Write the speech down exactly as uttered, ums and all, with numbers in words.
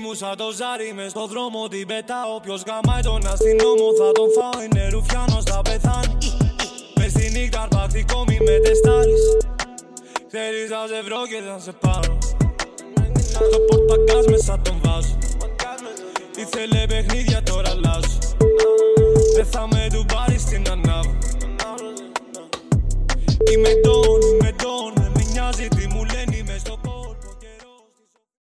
μου σαν το ζάρι μες στο δρόμο την πετάω. Ποιος γαμάει τον αστυνόμο θα τον φάω. Είναι ρουφιάνος θα πεθάνει. Μες στη νύχτα αρπακτικό μη με τεστάρεις. Ξέρεις θα σε βρω και θα σε πάρω. Στο πορτπαγκάζ μέσα τον βάζω. Ήθελε παιχνίδια τώρα αλλάζω. Δεν θα με του πάρεις στην ανάγκη.